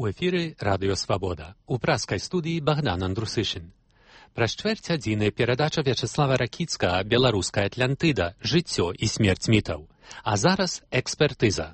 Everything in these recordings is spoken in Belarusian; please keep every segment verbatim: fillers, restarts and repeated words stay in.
У эфіры Радыё Свабода. У праскай студыі Богдан Андрусышын. Праз чвэрць адзіны перадача Вячеслава Ракіцкага «Беларуская Атлантыда. Жыццё і смерць мітаў». А зараз экспертыза.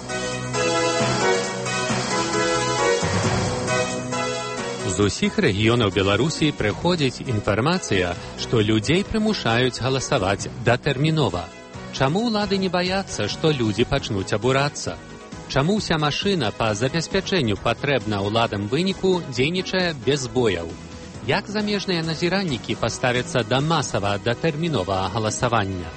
З усіх рэгіёнаў Беларусі прыходзіць інфармацыя, што людзей прымушаюць галасаваць датэрмінова. Чаму ўлады не баяцца, што людзі пачнуць абурацца? Чаму ўся машына па забеспячэнню патрэбна ўладам выніку дзейнічае без збояў? Як замежныя назіраннікі паставяцца да масавага датэрміновага галасавання?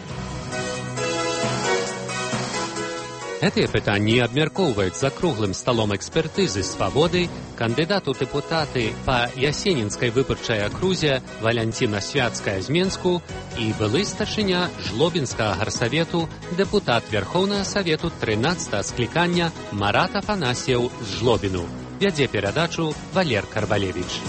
Гэтыя пытанні абмяркоўваюць за круглым сталом экспертызы «Свабоды» кандыдат у дэпутаты па Ясенінскай выбарчай акрузе Валянціна Свяцкая з Менску і былы старшыня Жлобінскага гарсавету, дэпутат Верхоўнага Савету трынаццатага склікання Марат Афанасьеў з Жлобіну. Вядзе перадачу Валер Карвалевіч.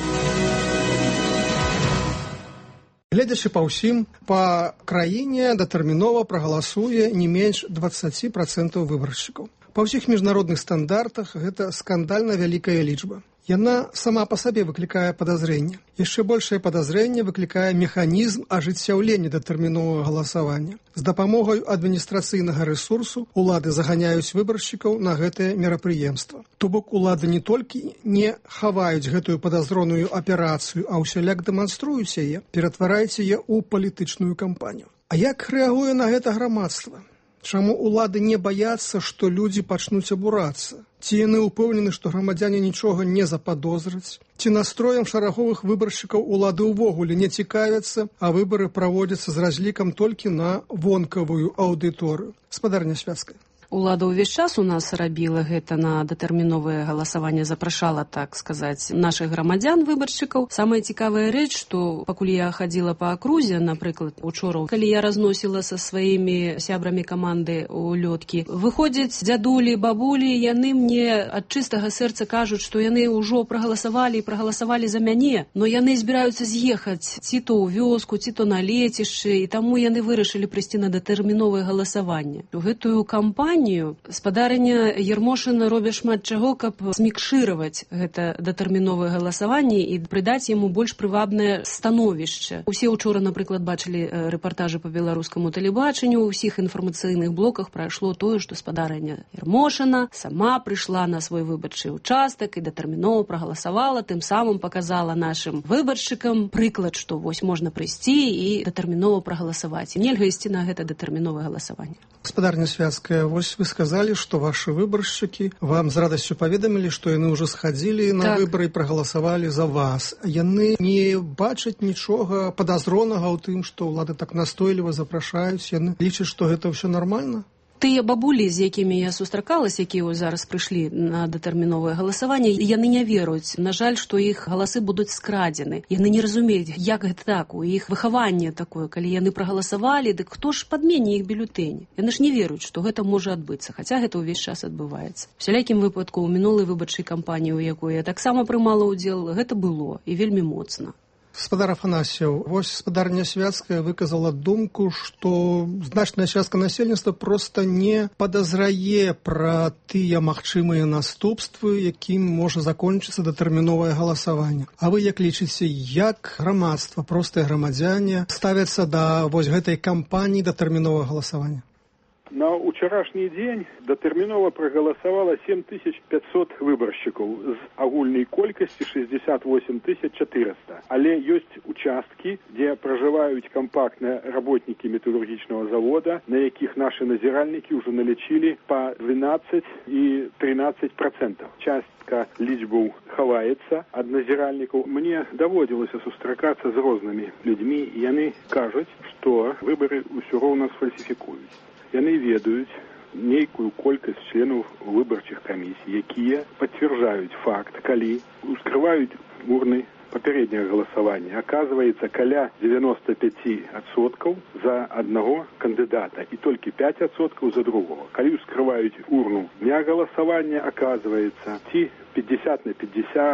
Гледзячы па ўсім, па краіне датэрмінова прагаласуе не менш дваццаць працэнтаў выбаршчыкаў. Па ўсіх міжнародных стандартах гэта скандальна вялікая лічба. Яна сама па сабе выклікае падазрэнне. Яшчэ большае падазрэнне выклікае механізм ажыццяўлення датэрміновага галасавання. З дапамогай адміністрацыйнага рэсурсу улады заганяюць выбаршчыкаў на гэтае мерапрыемства. То бок улады не толькі не хаваюць гэтую падазроную аперацыю, а ўсяляк дэманструюць яе, ператвараюць яе ў палітычную кампанію. А як рэагуе на гэта грамадства? Чаму улады не баяцца, што людзі пачнуць абурацца? Ці яны ўпэўнены, што грамадзяне нічога не западозраць? Ці настроем шараговых выбаршчыкаў улады ўвогуле не цікавяцца, а выбары праводзяцца з разлікам толькі на вонкавую аўдыторыю? Спадарня Свяцкая. Улада ўвесь час у нас рабіла гэта на датэрміновае галасаванне, запрашала, так сказаць, нашых грамадзян, выбаршчыкаў. Самая цікавая рэч, што пакуль я хадзіла па акрузе, напрыклад, учора, калі я разносіла са сваімі сябрамі каманды ў лёткі, выходзяць дзядулі, бабулі, яны мне ад чыстага сэрца кажуць, што яны ўжо прагаласавалі і прагаласавалі за мяне, но яны збіраюцца з'ехаць ці то ў вёску, ці то на лецішчы, і таму яны вырашылі прыйсці на датэрміновае галасаванне. У гэтую кампанію спадарыня Ермошына робіць шмат чаго, каб змікшыраваць гэта датэрміновае галасаванне і прыдаць яму больш прывабнае становішча. Усе ўчора, напрыклад, бачылі рэпартажы па беларускаму тэлебачанню, у ўсіх інфармацыйных блоках прайшло тое, што спадарыня Ермошына сама прыйшла на свой выбарчы ўчастак і датэрмінова прагаласавала, тым самым паказала нашым выбаршчыкам прыклад, што вось можна прыйсці і датэрмінова прагаласаваць. Нельга ісці на гэта датэрміновае галасаванне. Спадарня Свяцкая, вось вы сказалі, што вашы выбаршчыкі вам з радасцю паведамілі, што яны ўжо схадзілі на так. выбары і прагаласавалі за вас. Яны не бачаць нічога падазронага ў тым, што ўлады так настойліва запрашаюць, яны лічаць, што гэта ўсё нармальна? Тыя бабулі, з якімі я сустракалась, якія зараз прыйшлі на датэрміновае галасаванне, яны не веруюць. На жаль, што іх галасы будуць скрадзены. Яны не разумеюць, як гэта так, у іх выхаванне такое, калі яны прагаласавалі, дык хто ж падмене іх бюлетэні? Яны ж не веруюць, што гэта можа адбыцца, хаця гэта ўвесь час адбываецца. У всялякім выпадку, у мінулай выбарчай кампаніі, у якой я таксама прымала ўдзел, гэта было і вельмі моцна. Спадар Афанасьеў, вось спадарня Свяцкая выказала думку, што значная частка насельніцтва проста не падазрае пра тыя магчымыя наступствы, якім можа закончыцца датэрміновае галасаванне. А вы як лічыце, як грамадства, простыя грамадзяне ставяцца да вось гэтай кампаніі датэрміновага галасавання? На ўчарашні дзень датэрмінова прагаласавала сем тысяч пятьсот выбаршчыкаў з агульнай колькасці шестьдесят восемь тысяч четыреста. Але ёсць участкі, дзе пражываюць кампактныя работнікі металургічнага завода, на якіх нашы назіральнікі ўжо налічылі па двенадцать і тринадцать процентов. Частка лічбаў хаваецца ад назіральнікаў. Мне даводзілася сустракацца з рознымі людзьмі, і яны кажуць, што выбары ўсё роўна сфальсіфікуюць. Яны ведаюць нейкую колькасць членаў выбарчых камісій, якія пацвярджаюць факт, калі ускрываюць урны папярэдняга галасавання. Аказваецца, каля девяносто пять адсоткаў за аднаго кандыдата і толькі пять адсоткаў за другого. Калі ускрываюць урну дня галасавання, аказваецца, ці пятьдесят на пятьдесят,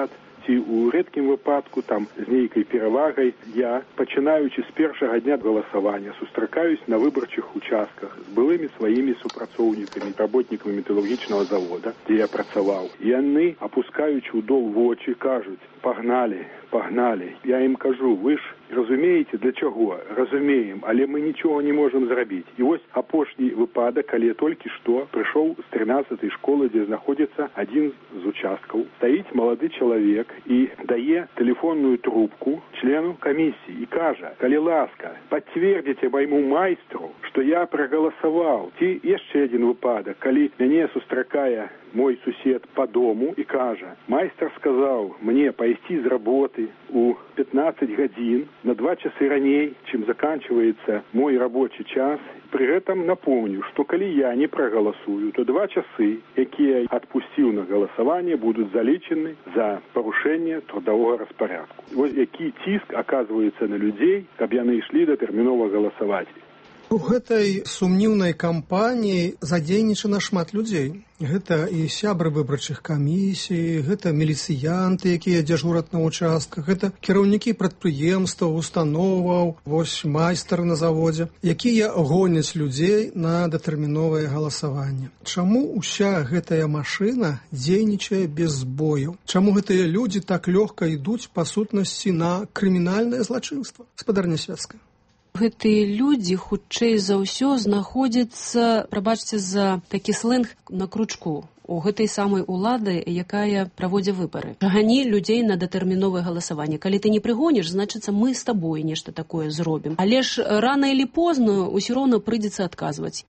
ці ў рэдкім выпадку там з нейкай перавагай, я, пачынаючы з першага дня галасавання, сустракаюсь на выбарчых участках з былымі сваімі супрацоўнікамі, работнікамі металургічнага завода, дзе я працаваў. Яны, апускаючы ў дол вочы, кажуць: пагналі, пагналі. Я ім кажу: вы ж разумееце, для чаго? Разумеем, але мы нічога не можам зрабіць. І вось апошні выпадак, калі я толькі што прыйшоў з трынаццатай школы, дзе знаходзіцца адзін з участкаў. Стаіць малады чалавек і дае тэлефонную трубку члену камісіі і кажа: калі ласка, пацвердзіце майму майстру, што я прагаласаваў. Ці яшчэ адзін выпадак, калі мяне сустракае мой сусед по дому і кажа: майстар сказаў мне пайсці з работы у пятнаццаць гадзін на два часы раней, чым заканчивается мой рабочий час. При этом напомню, что коли я не проголосую, то два часы, якія отпустил на голосование, будут залічены за порушение трудового распорядку. Вот які ціск оказывается на людей, каб яны ішлі датэрмінова голосовать. У гэтай сумнівнай кампаніі задзейнічана шмат людзей. Гэта і сябры выбарчых камісій, гэта міліцыянты, якія дзяжураць на участках, гэта кіраўнікі прадпрыемстваў, установаў, вось майстары на заводзе, якія гоняць людзей на датэрміновае галасаванне. Чаму ўся гэтая машына дзейнічае без збояў? Чаму гэтыя людзі так лёгка ідуць па сутнасці на крымінальнае злачынства? Спадарня Свяцкая. Гэтыя людзі, хутчэй за ўсё, знаходзяцца, прабачце за такі сленг, на кручку у гэтай самай улады, якая праводзіць выбары. Гані людзей на датэрміновае галасаванне. Калі ты не прыгоніш, значыцца, мы з табой нешта такое зробім. Але ж рана или позна ўсё роўна прыйдзецца адказваць.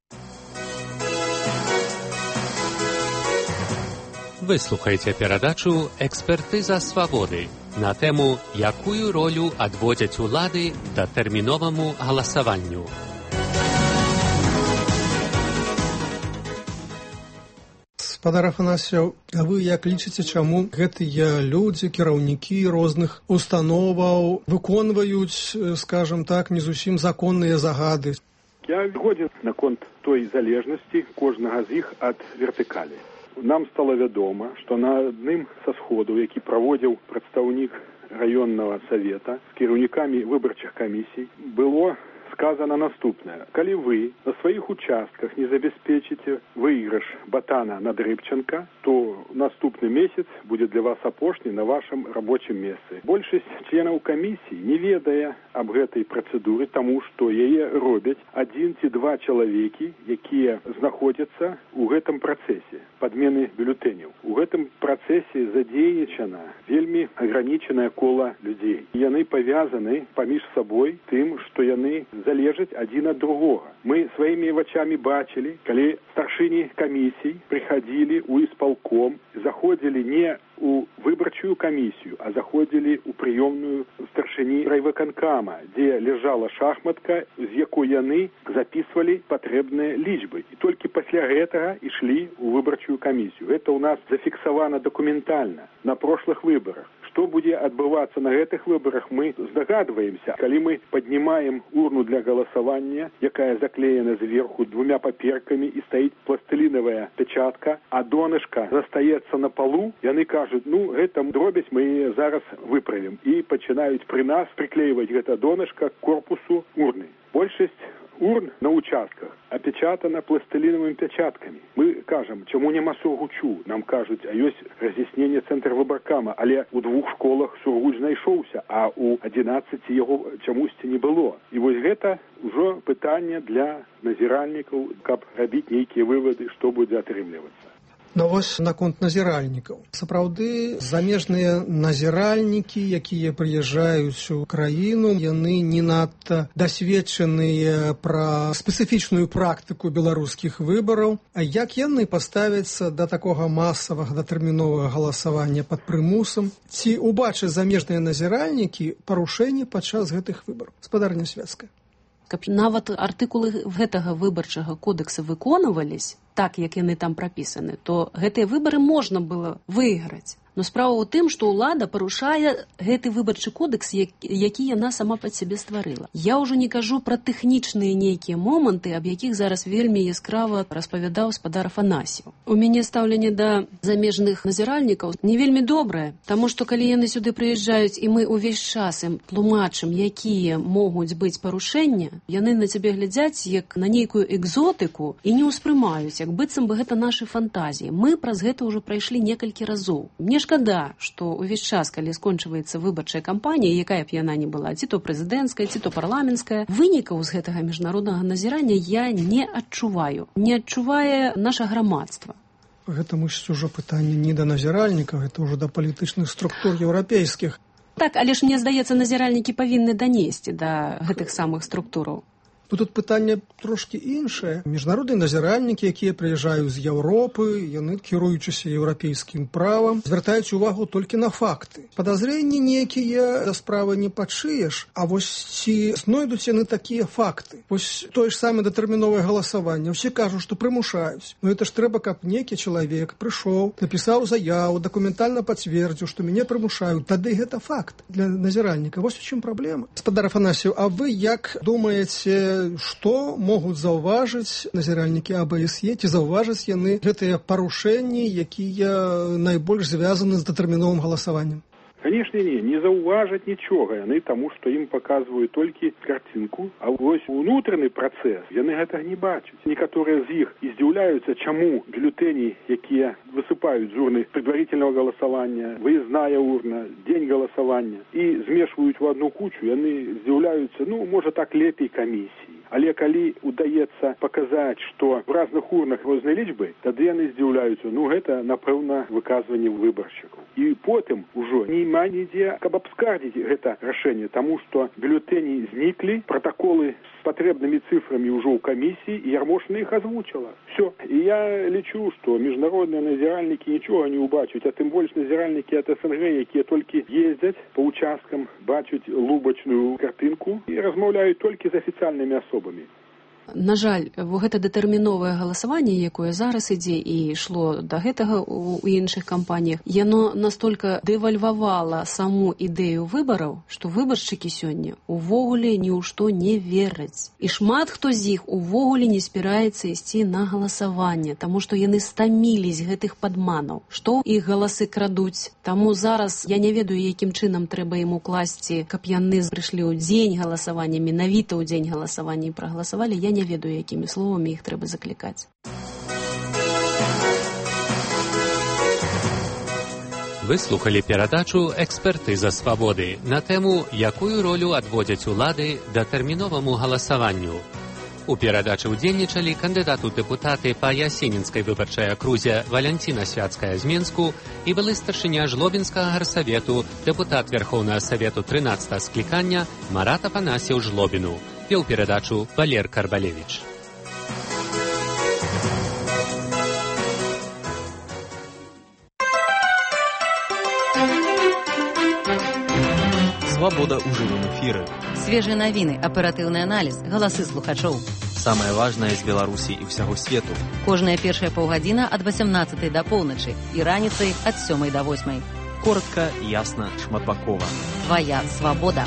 Вы слухаеце перадачу «Экспертыза свабоды» на тэму «Якую ролю адводзяць улады датэрміноваму галасаванню». Спадар Афанасьеў, а вы як лічыце, чаму гэтыя людзі, кіраўнікі розных установаў выконваюць, скажем так, не зусім законныя загады? Я згоден наконт той залежнасці кожнага з іх ад вертыкалі. Нам стало вядома, што на адным са сходаў, які праводзіў прадстаўнік раённага савета з кіраўнікамі выбарчых камісій, было сказано наступнае: калі вы на сваіх участках не забяспечыце выйгрыш Батана над Рыбченко, то наступны месяц будзе для вас апошні на вашым рабочым месцы. Большасць членаў камісій не ведае аб гэтай працэдуры, таму што яе робяць адзін ці два чалавекі, якія знаходзяцца ў гэтым працэсе падмены бюлетэняў. У гэтым працэсе задзейнічана вельмі агранічанае кола людзей. Яны павязаны паміж сабой тым, што яны залежаць адзін ад другога. Мы сваімі вачамі бачылі, калі старшыні камісій прыхадзілі ў ісполком, заходзілі не у выбарчую камісію, а заходзілі ў прыёмную старшыні райвыканкама, дзе ляжала шахматка, з якой яны запісвалі патрэбныя лічбы. І толькі пасля гэтага ішлі ў выбарчую камісію. Гэта ў нас зафіксавана дакументальна на прошлых выбарах. Што будзе адбывацца на гэтых выбарах, мы здагадваемся. Калі мы паднімаем урну для галасавання, якая заклеена зверху двумя паперкамі і стаіць пластылінавая печатка, а донышка застаецца на полу, яны кажуць: ну, гэта дробязь, мы яе зараз выправім. І пачынаюць пры нас прыклейваць гэта донышка к корпусу урны. Большасць урн на участках опечатана пластилиновыми печатками. Мы кажем, чему нема сургучу? Нам кажуть, а ёсць разъяснение центра выбаркама, але у двух школах сургуч знайшоўся, а у одиннадцати яго чамусьці не было. І вось гэта ўжо пытанне для назіральнікаў, каб рабіць нейкія вывады, што будзе атрымлівацца. Ну вось наконт назіральнікаў. Сапраўды, замежныя назіральнікі, якія прыязджаюць у краіну, яны не надта дасведчаныя пра спецыфічную практыку беларускіх выбараў. А як яны паставяцца да такога масавага датэрміновага галасавання пад прымусам? Ці убачаць замежныя назіральнікі парушэнні падчас гэтых выбараў? Спадарня Свяцкая. Каб нават артыкулы гэтага выбарчага кодекса выконвались так, як яны там прапісаны, то гэтыя выбары можна было выйграць. Но справа ў тым, што ўлада парушае гэты выбарчы кодекс, які яна сама пад сябе стварыла. Я ўжо не кажу пра тэхнічныя нейкія моманты, аб якіх зараз вельмі яскрава распавядаў спадар Афанасьеў. У мяне стаўленне да замежных назіральнікаў не вельмі добрае, таму што калі яны сюды прыязджаюць і мы ўвесь час ім тлумачым, якія могуць быць парушэння, яны на цябе глядзяць як на нейкую экзотыку і не ўспрымаюць, як быццам бы гэта нашы фантазіі. Мы праз гэта ўжо прайшлі некалькі разоў. Мне шкада, што ўвесь час, калі скончваецца выбарчая кампанія, якая б яна не была, ці то прэзідэнцкая, ці то парламенцкая, вынікаў з гэтага міжнароднага назірання я не адчуваю. Не адчувае наша грамадства. Гэта, мусіць, ужо пытанне не да назіральнікаў, гэта ўжо да палітычных структур еўрапейскіх. Так, але ж мне здаецца, назіральнікі павінны данесці да гэтых самых структураў. Тут пытанне трошкі іншае. Міжнародныя назіральнікі, якія прыязджаюць з Еўропы, яны, кіруючыся еўрапейскім правам, звяртаюць увагу толькі на факты. Падазрэнні нейкія да справы не падшыеш, а вось ці знойдуць яны такія факты. Вось тое ж самае датэрміновае галасаванне. Усе кажуць, што прымушаюць. Но это ж трэба, каб нейкі чалавек прыйшоў, напісаў заяву, дакументальна пацвердзіў, што мяне прымушаюць. Тады гэта факт для назіральніка. Вось у чым праблема. Спадар Афанасьеў, а вы як думаеце, што могуць заўважыць назіральнікі А Б С Е, ці заўважыць яны гэтыя парушэнні, якія найбольш звязаны з датэрміновым галасаваннем? Конечно, не, не заўважаць нічога яны, таму што ім паказваюць толькі карцінку, а вось унутраны працэс яны гэтага не бачаць. Некаторыя з іх і здзіўляюцца, чаму бюлетэні, якія высыпаюць з урны предварительного галасавання, выездная урна, дзень галасавання і змешваюць у одну кучу, яны здзіўляюцца, ну, можа так лепей камісіі. Але калі удаецца паказаць, што в разных урнах розныя лічбы, тады яны здзіўляюцца, ну гэта, напэўна, выказванне выбаршчыкаў. І потым ужо няма нідзе, каб абскардзіць гэта рашэнне, таму што бюлетэні зніклі, пратаколы з патрэбнымі цифрамі ўжо ў камісіі, і Ярмошына іх азвучыла. Все. І я лічу, што міжнародныя назіральнікі нічога не ўбачуць, а тым больш назіральнікі ад С Н Г, якія толькі ездзяць па участкам, бачаць лубачную картынку і размаўляюць толькі з афіцыяльнымі асобамі. На жаль, гэта датэрміновае галасаванне, якое зараз ідзе і ішло да гэтага ў іншых кампаніях, яно настолькі дэвальвавала саму ідэю выбараў, што выбаршчыкі сёння увогуле ні ў што не вераць. І шмат хто з іх увогуле не спіраецца ісці на галасаванне, таму што яны стамілись гэтых падманаў, што іх галасы крадуць. Таму зараз я не ведаю, якім чынам трэба ім укласці, каб яны прыйшлі ў дзень галасавання, менавіта ў дзень галасавання і прагаласавалі. Я не ведаю, якімі словамі іх трэба заклікаць. Вы слухалі перадачу «Экспертыза свабоды» на тэму, якую ролю адводзяць улады датэрміноваму галасаванню. У перадачы ўдзельнічалі кандыдат у дэпутаты па Ясенінскай выбарчай акрузе Валянціна Свяцкая з Менску і былы старшыня Жлобінскага гарсавету, дэпутат Верхоўнага Савету трынаццатага склікання Марат Афанасьеў Жлобіну. Вел передачу Валер Карбалевич. Свабода ў жывым эфіры. Свежыя навіны, аператыўны аналіз, галасы слухачоў. Самае важнае з Беларусі і ўсяго свету. Кожная першая паўгадзіна ад васямнаццатай да поўначы і раніцай ад сёмай да восьмай. Коротка, ясна, шматбакова. Твая свабода.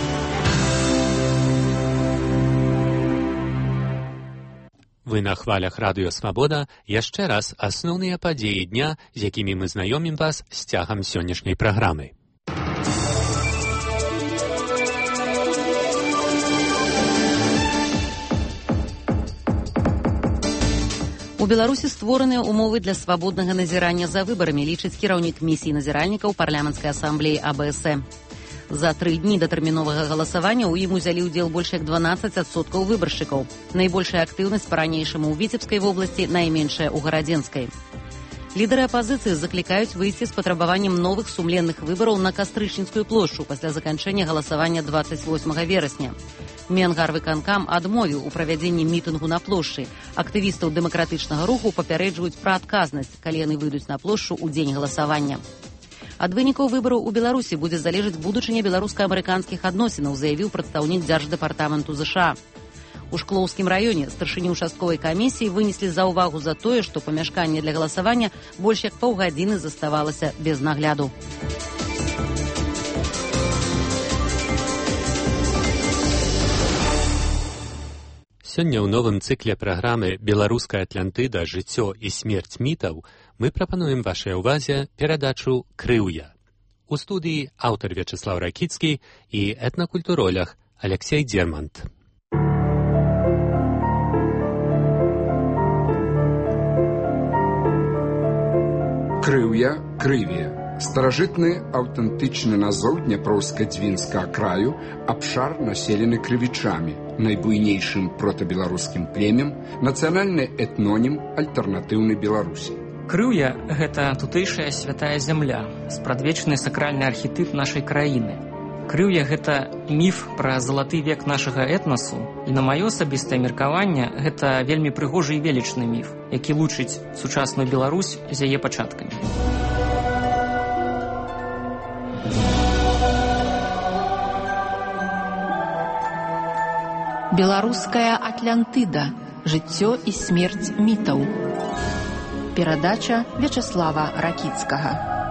Вы на хвалях радыё «Свабода». Яшчэ раз асноўныя падзеі дня, з якімі мы знаёмім вас з цягам сённяшняй праграмы. У Беларусі створаныя ўмовы для свабоднага назірання за выбарамі, лічыць кіраўнік місіі назіральнікаў парламенцкай асамблеі А Б С Е. За тры дні датэрміновага галасавання ў ім узялі ўдзел больш як дванаццаць адсоткаў выбаршчыкаў. Найбольшая актыўнасць па-ранейшаму ў Віцебскай вобласці, найменшая ў Гарадзенскай. Лідары апазіцыі заклікаюць выйсці з патрабаваннем новых сумленных выбараў на Кастрычніцкую плошчу пасля заканчэння галасавання дваццаць восьмага верасня. Менгарвыканкам адмовіў у правядзенні мітынгу на плошчы. Актывістаў дэмакратычнага руху папярэджваюць пра адказнасць, калі яны выйдуць на плошчу ў дзень галасавання. Ад вынікаў выбараў у Беларусі будзе залежаць будучыня беларуска-амерыканскіх адносінаў, заявіў прадстаўнік дзярждэпартаменту З Ш А. У Шклоўскім раёне старшыні участковай камісіі вынеслі заўвагу за тое, што памяшканне для галасавання больш як паўгадзіны заставалася без нагляду. Сёння ў новым цыкле праграмы «Беларуская Атлантыда. Жыццё і смерць мітаў» мы прапануем вашай увазе перадачу «Крыўя». У студыі аўтар Вячеслав Ракіцкі і этнакультуролог Алексей Дермант. Крыўя, Крывія. Старажытны аўтэнтычны назоў Дняпроўска-Дзвінскага краю, абшар населены крывічамі, найбуйнейшым протабеларускім племем, нацыянальны этнонім альтэрнатыўнай Беларусі. Крыўя – гэта тутэйшая святая зямля, спрадвечны сакральны архетып нашай краіны. Крыўя – гэта міф пра залаты век нашага этнасу, і на маё асабістае меркаванне гэта вельмі прыгожы і велічны міф, які лучыць сучасную Беларусь з яе пачаткамі. Беларуская Атлантыда. Жыццё і смерць мітаў. Перадача Вячеслава Ракіцкага.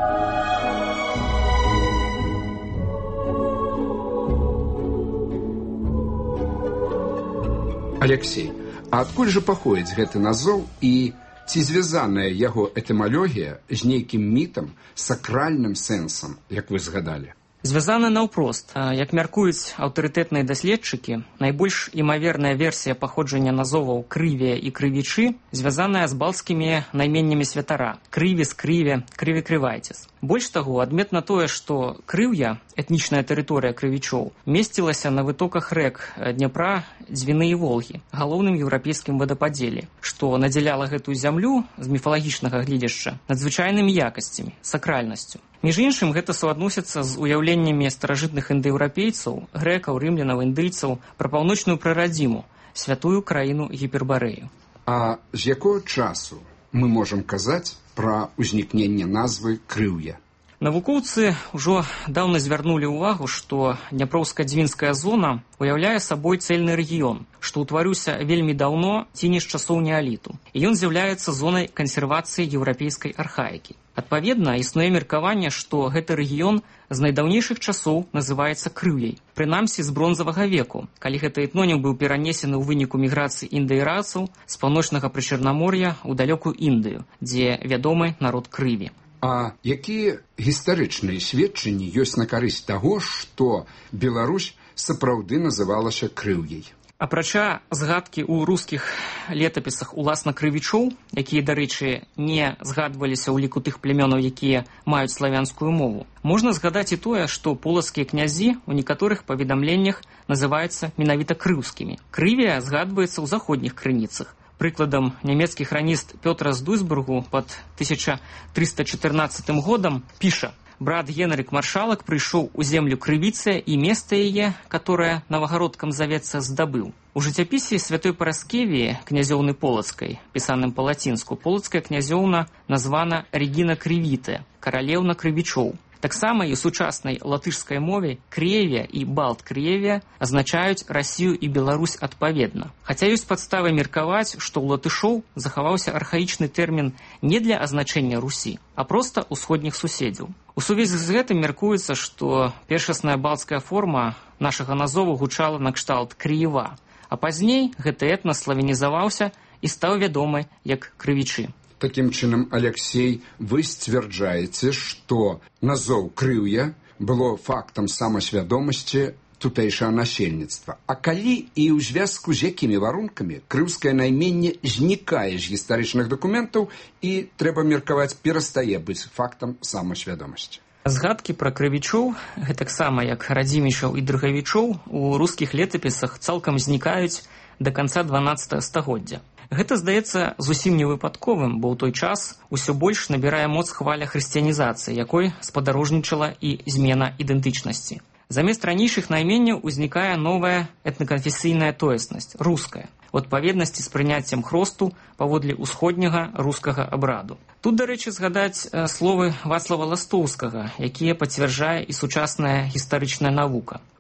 Алексей, а адкуль жа паходзіць гэты назоў і ці звязаная яго этымалогія з нейкім мітам, сакральным сэнсам, як вы згадалі? Звязана наўпрост. Як мяркуюць аўтарытэтныя даследчыкі, найбольш імаверная версія паходжання назоваў Крывія і Крывічы звязаная з балцкімі найменнямі святара Крывіс, Крыве, Крыве-Крывайцес. Больш таго, адметна тое, што Крыўя, этнічная тэрыторыя крывічоў, месцілася на вытоках рэк Дняпра, Дзвіны і Волгі, галоўным еўрапейскім вадападзеле, што надзяляла гэтую зямлю з міфалагічнага гледзяшча надзвычайнымі якасцямі, сакральнасцю. Між іншым, гэта суадносіцца з уяўленнямі старажытных індаеўрапейцаў, грэкаў, рымлянаў, індыйцаў пра паўночную прарадзіму, святую краіну Гіпербарэю. А з якога часу мы можам казаць пра ўзнікненне назвы Крыўя? Навукоўцы ўжо даўна звярнулі ўвагу, што Дняпроўска-Дзвінская зона уяўляе сабой цэльны рэгіён, што ўтварыўся вельмі даўно ці не з часоў неаліту. І ён з'яўляецца зонай кансервацыі еўрапейскай архаікі. Адпаведна, існуе меркаванне, што гэты рэгіён з найдаўнейшых часоў называецца Крыўяй, прынамсі з бронзавага веку, калі гэты этнонім быў перанесены ў выніку міграцыі індаерацаў з паўночнага прычарнамор'я ў далёкую Індыю, дзе вядомы народ Крыві. А якія гістарычныя сведчанні ёсць на карысць таго, што Беларусь сапраўды называлася Крыўяй? Апрача згадкі ў рускіх летапісах уласна крывічоў, якія, дарэчы, не згадваліся ў ліку тых племёнаў, якія маюць славянскую мову, можна згадаць і тое, што полацкія князі ў некаторых паведамленнях называюцца менавіта крыўскімі. Крывія згадваецца ў заходніх крыніцах. Прыкладам, нямецкі храніст Пётр з Дуйсбургу пад тысяча трыста чатырнаццатым годам піша: «Брат Генрик Маршалак прыйшоў у землю Крывіцы і место яе, которое новогородкам завецца, здабыў». У жыццяпісе святой Параскевіі, князёўны Полацкай, пісаным па-лацінску, полацкая князёўна названа Регіна Крывітая, каралеўна крывічоў. Таксама і ў сучаснай латышскай мове Кревія і Балт-Кревія азначаюць Расію і Беларусь адпаведна. Хаця ёсць падставы меркаваць, што ў латышоў захаваўся архаічны тэрмін не для азначэння Русі, а проста ўсходніх суседзяў. У сувязі з гэтым меркуецца, што першасная балцкая форма нашага назову гучала накшталт Крыева, а пазней гэты этнас славянізаваўся і стаў вядомы як Крывічы. Такім чынам, Алексей, вы сцвярджаеце, што назоў Крыўя было фактам самасвядомасці тутэйшага насельніцтва. А калі і ў звязку з якімі варункамі крыўскае найменне знікае з гістарычных дакументаў і, трэба меркаваць, перастае быць фактам самасвядомасці? Згадкі пра крывічоў, гэтаксама як радзімічаў і дрыгавічоў, у рускіх летапісах цалкам знікаюць да канца дванаццатага стагоддзя. Гэта здаецца зусім невыпадковым, бо ў той час усё больш набірае моц хваля хрысціянізацыі, якой спадарожнічала і змена ідэнтычнасці. Замест ранейшых найменняў узнікае новая этнаканфесійная тоеснасць – руская, у адпаведнасці з прыняццем хросту паводле ўсходняга рускага абраду. Тут, дарэчы, згадаць словы Вацлава Ластоўскага, якія пацвярджае і сучасная гістарычная навука.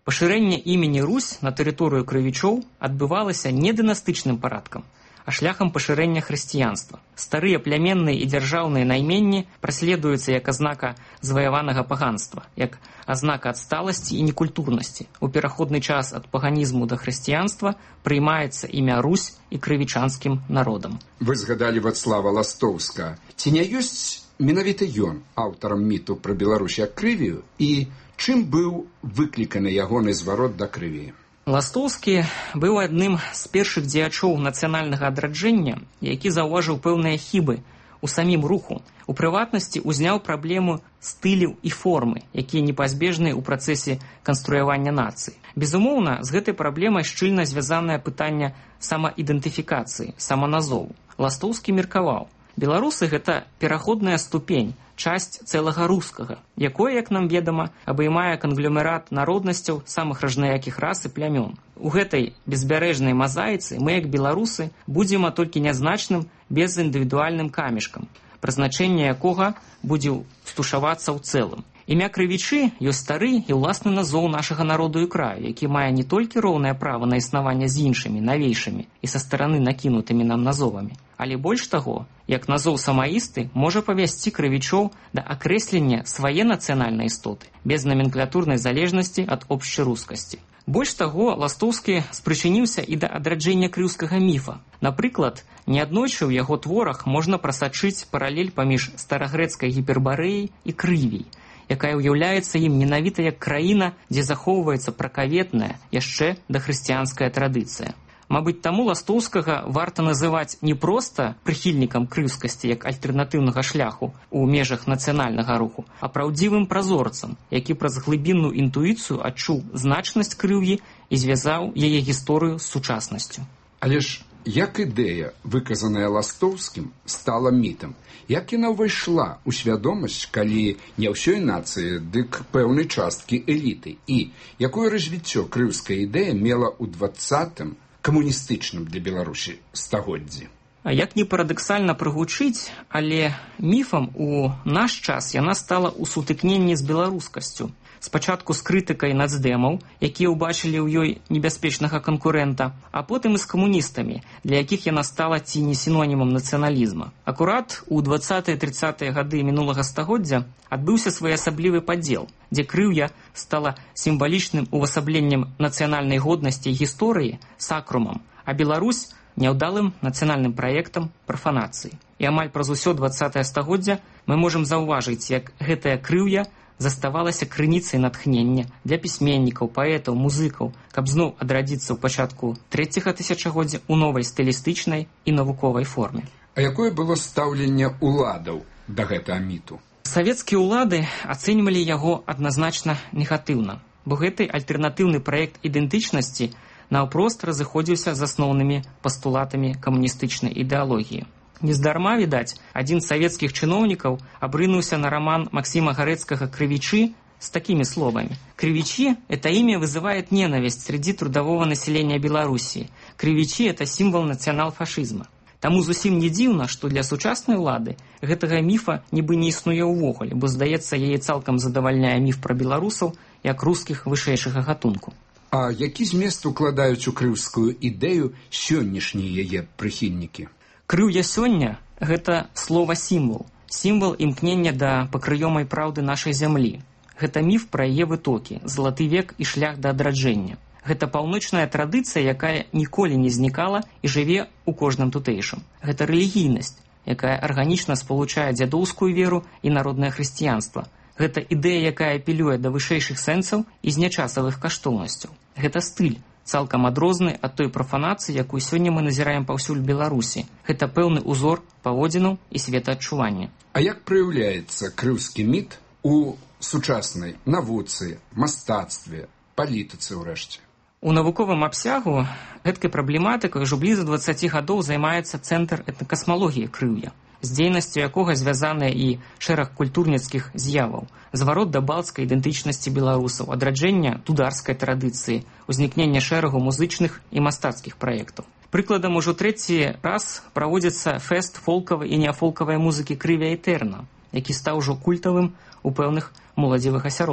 Пашырэнне імені Русь на тэрыторыю крывічоў адбывалася не дынастычным парадкам, а шляхам пашырэння хрысціянства. Старыя пляменныя і дзяржаўныя найменні праследуюцца як азнака заваяванага паганства, як азнака адсталасці і некультурнасці. У пераходны час ад паганізму да хрысціянства прыймаецца імя Русь і крывічанскім народам. Вы згадалі Вацлава Ластоўска. Ці не ёсць менавіта ён аўтарам міту пра Беларусь як крывію і чым быў выкліканы ягоны зварот да крыві? Ластоўскі быў адным з першых дзеячоў нацыянальнага адраджэння, які заўважыў пэўныя хібы у самім руху. У прыватнасці ўзняў праблему стыляў і формы, якія непазбежныя ў працэсе канструявання нацыі. Безумоўна, з гэтай праблемай шчыльна звязанае пытанне самаідэнтыфікацыі, саманазову. Ластоўскі меркаваў: беларусы – гэта пераходная ступень, часць цэлага рускага, якое, як нам ведама, абаймае кангломерат народнасцяў самых разнаякіх рас і плямён. У гэтай безбярэжнай мазаіцы мы, як беларусы, будзем а толькі нязначным безіндывідуальным камешкам, прызначэнне якога будзе стушавацца ў цэлым. Імя крывічы ёсць стары і ўласны назоў нашага народу і краю, які мае не толькі роўнае права на існаванне з іншымі, навейшымі і са стараны накінутымі нам назовамі, але больш таго, як назоў самаісты можа павясці крывічоў да акрэслення свае нацыянальнай істоты, без наменклатурнай залежнасці ад общерускасці. Больш таго, Ластоўскі спрычыніўся і да адраджэння крыўскага міфа. Напрыклад, неаднойчы ў яго творах можна прасачыць паралель паміж старагрэцкай гіпербарэяй і крывій, якая ўяўляецца ім менавіта як краіна, дзе захоўваецца пракаветная, яшчэ дахрысціянская традыцыя. Мабыць, таму Ластоўскага варта называць не проста прыхільнікам крыўскасці як альтэрнатыўнага шляху ў межах нацыянальнага руху, а праўдзівым празорцам, які праз глыбінную інтуіцыю адчуў значнасць крыўі і звязаў яе гісторыю з сучаснасцю. Але ж як ідэя, выказаная Ластоўскім, стала мітам? Як яна ўвайшла ў свядомасць, калі не ўсёй нацыі, дык пэўнай часткі эліты? І якое развіццё крыўская ідэя мела ў двадцатым камуністычным для Беларусі стагоддзі? А як не парадаксальна прыгучыць, але міфам у наш час яна стала ў сутыкненні з беларускасцю. Спачатку з крытыкай нацдэмаў, якія ўбачылі ў ёй небяспечнага канкурэнта, а потым і з камуністамі, для якіх яна стала ці не сінонімам нацыяналізма. Акурат у двадцатыя-трыццатыя гады мінулага стагоддзя адбыўся своеасаблівы падзел, дзе крыўя стала сімвалічным увасабленнем нацыянальнай годнасці і гісторыі, сакрумам, а Беларусь – няўдалым нацыянальным праектам прафанацыі. І амаль праз усё двадцатае стагоддзя мы можам заўважыць, як гэтая крыўя заставалася крыніцай натхнення для пісьменнікаў, паэтаў, музыкаў, каб зноў адрадзіцца ў пачатку трэцяга тысячагоддзя ў новай стылістычнай і навуковай форме. А якое было стаўленне ўладаў да гэтага міту? Савецкія ўлады ацэньвалі яго адназначна негатыўна, бо гэты альтэрнатыўны праект ідэнтычнасці наўпрост разыходзіўся з асноўнымі пастулатамі камуністычнай ідэалогіі. Нездарма, відаць, адзін з савецкіх чыноўнікаў абрынуўся на роман Максима Гарэцкага «Крывичи» с такими словами. «Кривичи – это имя вызывает ненависть среди трудового населения Белоруссии. Кривичи – это символ национал-фашизма». Таму зусім не дзіўна, што для сучаснай улады гэтага міфа нібы не існуе ўвогуле, бо, здаецца, яе цалкам задавальняе міф пра беларусаў як рускіх вышэйшага гатунку. А які змест укладаюць у крыўскую ідэю сённяшнія яе прыхільнікі? Крыўя сёння – гэта слова-сімвал, сімвал імкнення да пакрыёмай праўды нашай зямлі. Гэта міф пра яе вытокі, залаты век і шлях да адраджэння. Гэта паўночная традыцыя, якая ніколі не знікала і жыве ў кожным тутэйшым. Гэта рэлігійнасць, якая арганічна спалучае дзядоўскую веру і народнае хрысціянства. Гэта ідэя, якая апелюе да вышэйшых сэнсаў і знячасавых каштоўнасцяў. Гэта стыль, цалкам адрозны ад той прафанацыі, якую сёння мы назіраем паўсюль Беларусі. Гэта пэўны ўзор паводзінаў і светаадчування. А як праяўляецца крыўскі міт у сучаснай навуцы, мастацтве, палітыцы ўрэшце? У навуковым абсягу гэткай праблематыкай ўжо бліза дваццаці гадоў займаецца Цэнтр этнакасмалогіі крыўя, з дзейнасцю якога звязаныя і шэраг культурніцкіх з'яваў, зварот да балцкай ідэнтычнасці беларусаў, адраджэння тударскай традыцыі, узнікнення шэрагу музычных і мастацкіх праектаў. Прыкладам, ужо трэці раз праводзіцца фэст фолкавай і неафолкавай музыкі «Крывя Этерна», які стаў ужо культавым у пэўных моладзевых асяродках.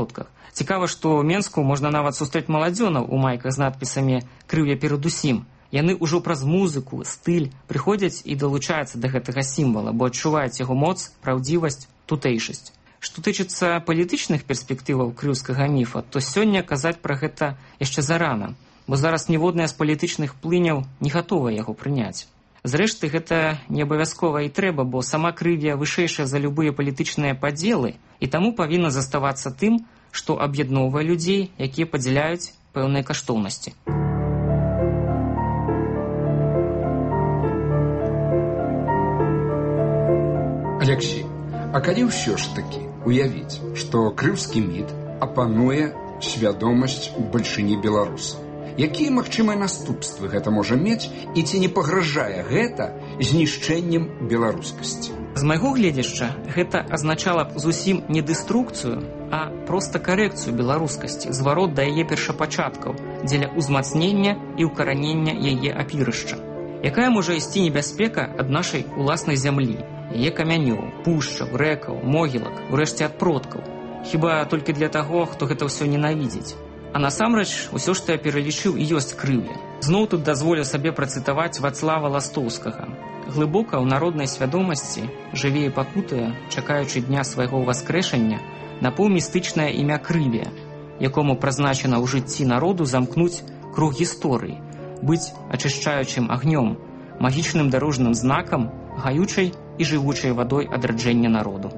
Цікава, што ў Менску можна нават сустрэць маладзёнаў у майках з надпісамі «Крыўя перадусім». Яны ўжо праз музыку, стыль прыходзяць і далучаюцца да гэтага сімвала, бо адчуваюць яго моц, праўдзівасць, тутэйшасць. Што тычыцца палітычных перспектываў крыўскага міфа, то сёння казаць пра гэта яшчэ зарана, бо зараз ніводная з палітычных плыняў не гатовая яго прыняць. Зрэшты, гэта не абавязкова і трэба, бо сама Крывія вышэйшая за любыя палітычныя падзелы і таму павінна заставацца тым, што аб'ядноўвае людзей, якія падзяляюць пэўныя каштоўнасці. Алексей, а калі ўсё ж такі уявіць, што крыўскі міт апануе свядомасць бальшыні беларусаў, якія магчымыя наступствы гэта можа мець і ці не пагражае гэта знішчэннем беларускасці? З майго гледзяшча, гэта азначала б зусім не дэструкцыю, а проста карэкцыю беларускасці, зварот да яе першапачаткаў, дзеля ўзмацнення і ўкаранення яе апірышча. Якая можа ісці небяспека ад нашай уласнай зямлі, яе камянёў, пушчаў, рэкаў, могілак, урэшце ад продкаў. Хіба толькі для таго, хто гэта ўсё ненавідзіць. А насамрэч, усё, што я пералічыў, і ёсць крыўя. Зноў тут дазволю сабе працытаваць Вацлава Ластоўскага. Глыбока ў народнай свядомасці жыве і пакутае, чакаючы дня свайго ўваскрэшання, напаўмістычнае імя Крывія, якому прызначана ў жыцці народу замкнуць круг гісторыі, быць ачышчаючым агнём, магічным дарожным знакам, гаючай і жывучай вадой адраджэння народу.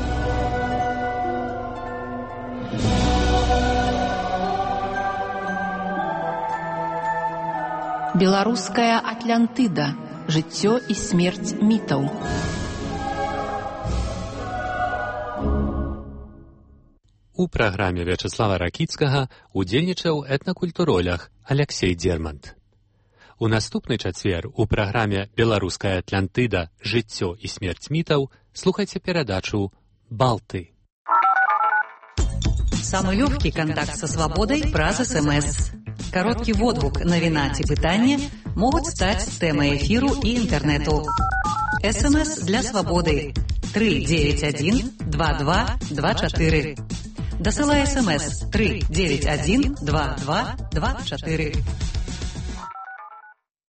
Беларуская Атлантыда. Жыццё і смерць мітаў. У праграме Вячеслава Ракіцкага удзельнічаў этнакультуролог Алексей Дермант. У наступны чацвер у праграме «Беларуская Атлантыда. Жыццё і смерць мітаў» слухайце перадачу «Балты». Самый легкий контакт со свободой праз СМС. Короткий водгук, навіна ці пытанне могуць стаць тэмай эфіру і інтэрнэту. СМС для свободы три девять один два два два четыре. Дасылай СМС три девять один два два два четыре.